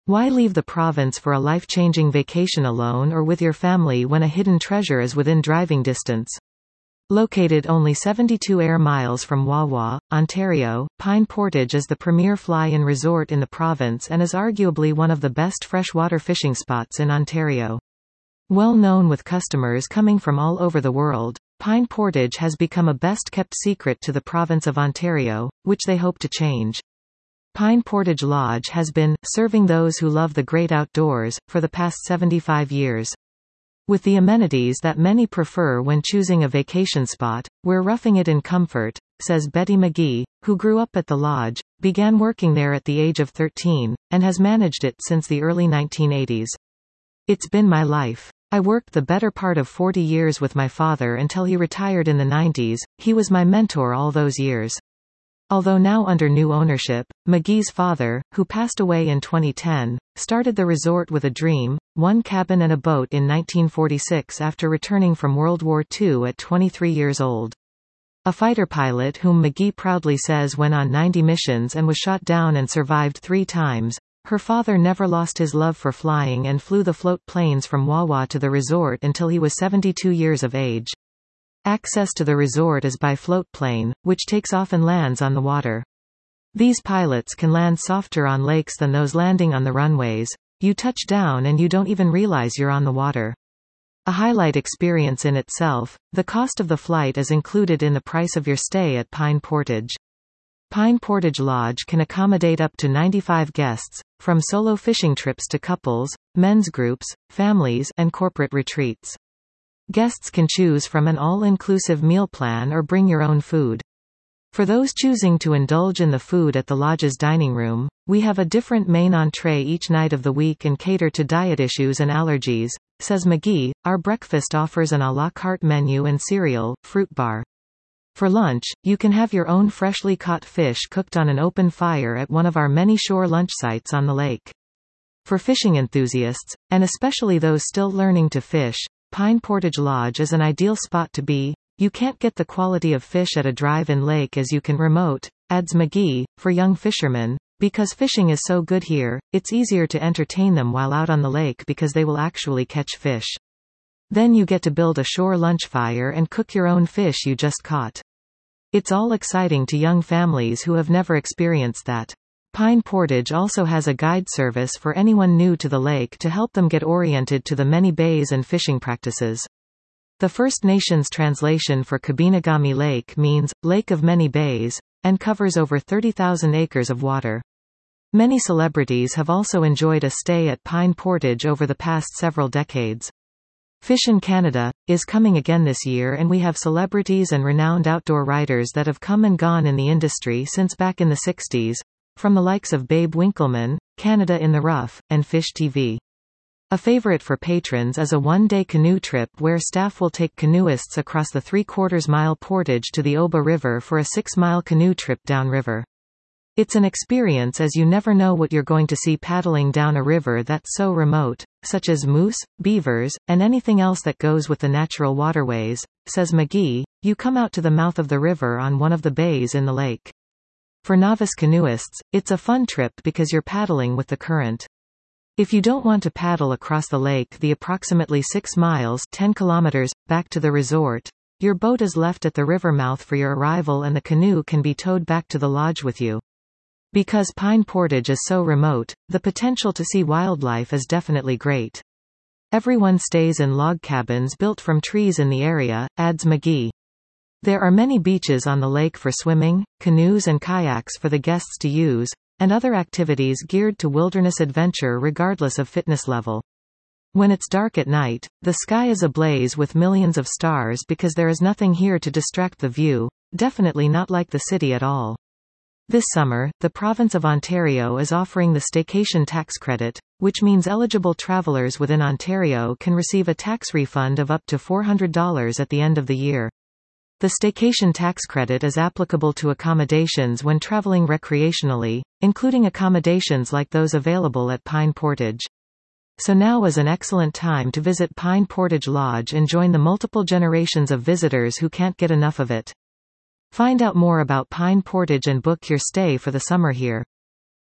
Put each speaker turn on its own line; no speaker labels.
Why leave the province for a life-changing vacation alone or with your family when a hidden treasure is within driving distance? Located only 72 air miles from Wawa, Ontario, Pine Portage is the premier fly-in resort in the province and is arguably one of the best freshwater fishing spots in Ontario. Well known with customers coming from all over the world, Pine Portage has become a best-kept secret to the province of Ontario, which they hope to change. Pine Portage Lodge has been serving those who love the great outdoors for the past 75 years. With the amenities that many prefer when choosing a vacation spot, we're roughing it in comfort, says Betty McGee, who grew up at the lodge, began working there at the age of 13, and has managed it since the early 1980s. It's been my life. I worked the better part of 40 years with my father until he retired in the 90s. He was my mentor all those years. Although now under new ownership, McGee's father, who passed away in 2010, started the resort with a dream, one cabin and a boat in 1946 after returning from World War II at 23 years old. A fighter pilot whom McGee proudly says went on 90 missions and was shot down and survived 3 times, her father never lost his love for flying and flew the float planes from Wawa to the resort until he was 72 years of age. Access to the resort is by float plane, which takes off and lands on the water. These pilots can land softer on lakes than those landing on the runways. You touch down and you don't even realize you're on the water. A highlight experience in itself, the cost of the flight is included in the price of your stay at Pine Portage. Pine Portage Lodge can accommodate up to 95 guests, from solo fishing trips to couples, men's groups, families, and corporate retreats. Guests can choose from an all-inclusive meal plan or bring your own food. For those choosing to indulge in the food at the lodge's dining room, we have a different main entree each night of the week and cater to diet issues and allergies, says McGee. Our breakfast offers an à la carte menu and cereal, fruit bar. For lunch, you can have your own freshly caught fish cooked on an open fire at one of our many shore lunch sites on the lake. For fishing enthusiasts, and especially those still learning to fish, Pine Portage Lodge is an ideal spot to be. You can't get the quality of fish at a drive-in lake as you can remote, adds McGee. For young fishermen, because fishing is so good here, it's easier to entertain them while out on the lake because they will actually catch fish. Then you get to build a shore lunch fire and cook your own fish you just caught. It's all exciting to young families who have never experienced that. Pine Portage also has a guide service for anyone new to the lake to help them get oriented to the many bays and fishing practices. The First Nations translation for Kabinagami Lake means, Lake of Many Bays, and covers over 30,000 acres of water. Many celebrities have also enjoyed a stay at Pine Portage over the past several decades. Fish in Canada is coming again this year, and we have celebrities and renowned outdoor writers that have come and gone in the industry since back in the 60s. From the likes of Babe Winkleman, Canada in the Rough, and Fish TV. A favorite for patrons is a one-day canoe trip where staff will take canoeists across the 3/4-mile portage to the Oba River for a 6-mile canoe trip downriver. It's an experience as you never know what you're going to see paddling down a river that's so remote, such as moose, beavers, and anything else that goes with the natural waterways, says McGee. You come out to the mouth of the river on one of the bays in the lake. For novice canoeists, it's a fun trip because you're paddling with the current. If you don't want to paddle across the lake the approximately 6 miles 10 kilometers, back to the resort, your boat is left at the river mouth for your arrival and the canoe can be towed back to the lodge with you. Because Pine Portage is so remote, the potential to see wildlife is definitely great. Everyone stays in log cabins built from trees in the area, adds McGee. There are many beaches on the lake for swimming, canoes and kayaks for the guests to use, and other activities geared to wilderness adventure regardless of fitness level. When it's dark at night, the sky is ablaze with millions of stars because there is nothing here to distract the view, definitely not like the city at all. This summer, the province of Ontario is offering the staycation tax credit, which means eligible travelers within Ontario can receive a tax refund of up to $400 at the end of the year. The staycation tax credit is applicable to accommodations when traveling recreationally, including accommodations like those available at Pine Portage. So now is an excellent time to visit Pine Portage Lodge and join the multiple generations of visitors who can't get enough of it. Find out more about Pine Portage and book your stay for the summer here.